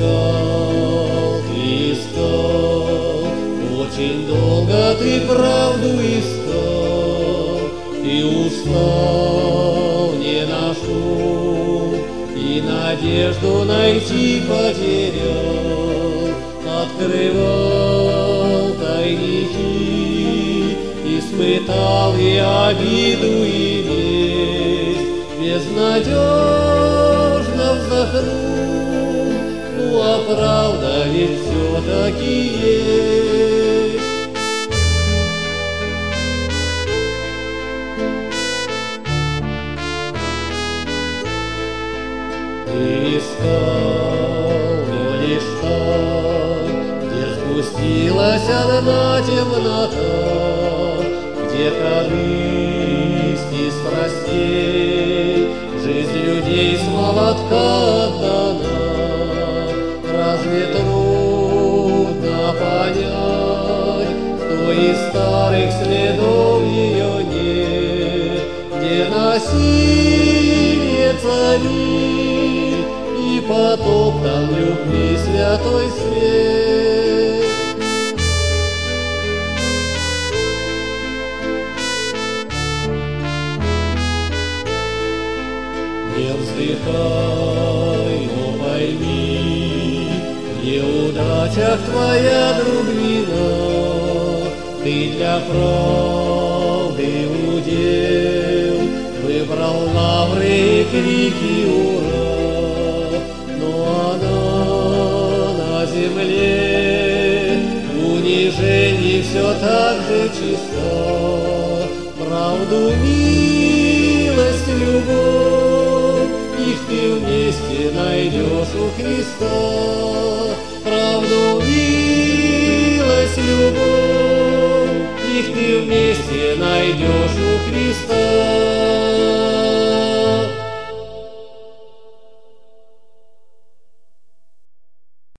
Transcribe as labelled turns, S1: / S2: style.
S1: искал, очень долго ты правду искал, и устал, не нашел, и надежду найти потерял, открывал тайники, испытал и обиду, и месть, безнадежно вздохнул, ну а правда ведь все-таки есть. Ты искал, но лишь там, где спустилась одна темнота, где корысть из страстей жизнь людей с молотка отдана. Разве трудно понять, что из старых следов ее нет, где насилие царит и потоптан любви святой свет? Не вздыхай, но пойми, в неудачах твоя, друг, вина. Ты для правды удел выбрал лавры и крики ура, но она на земле унижений все так же чиста. Правду, милость, любовь, их ты вместе найдешь у Христа. Правду, милость, любовь, их ты вместе найдешь у Христа.